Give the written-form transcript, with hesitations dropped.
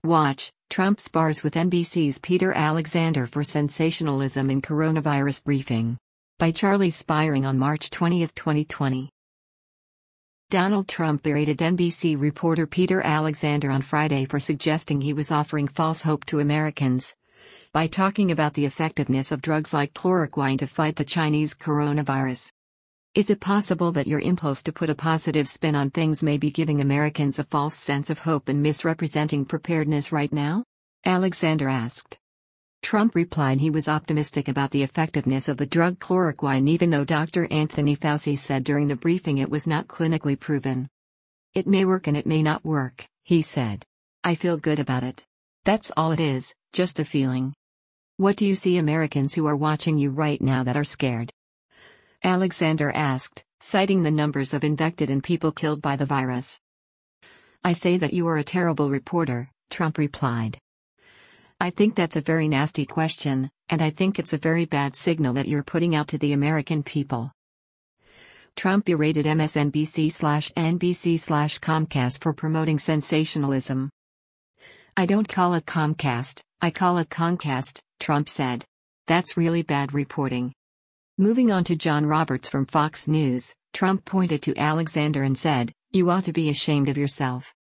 Watch, Trump spars with NBC's Peter Alexander for sensationalism in coronavirus briefing. By Charlie Spiering on March 20, 2020. Donald Trump berated NBC reporter Peter Alexander on Friday for suggesting he was offering false hope to Americans by talking about the effectiveness of drugs like chloroquine to fight the Chinese coronavirus. Is it possible that your impulse to put a positive spin on things may be giving Americans a false sense of hope and misrepresenting preparedness right now? Alexander asked. Trump replied he was optimistic about the effectiveness of the drug chloroquine even though Dr. Anthony Fauci said during the briefing it was not clinically proven. It may work and it may not work, he said. I feel good about it. That's all it is, just a feeling. What do you see Americans who are watching you right now that are scared? Alexander asked, citing the numbers of infected and people killed by the virus. I say that you are a terrible reporter, Trump replied. I think that's a very nasty question, and I think it's a very bad signal that you're putting out to the American people. Trump berated MSNBC/NBC/Comcast for promoting sensationalism. I don't call it Comcast, I call it Concast, Trump said. That's really bad reporting. Moving on to John Roberts from Fox News, Trump pointed to Alexander and said, "You ought to be ashamed of yourself.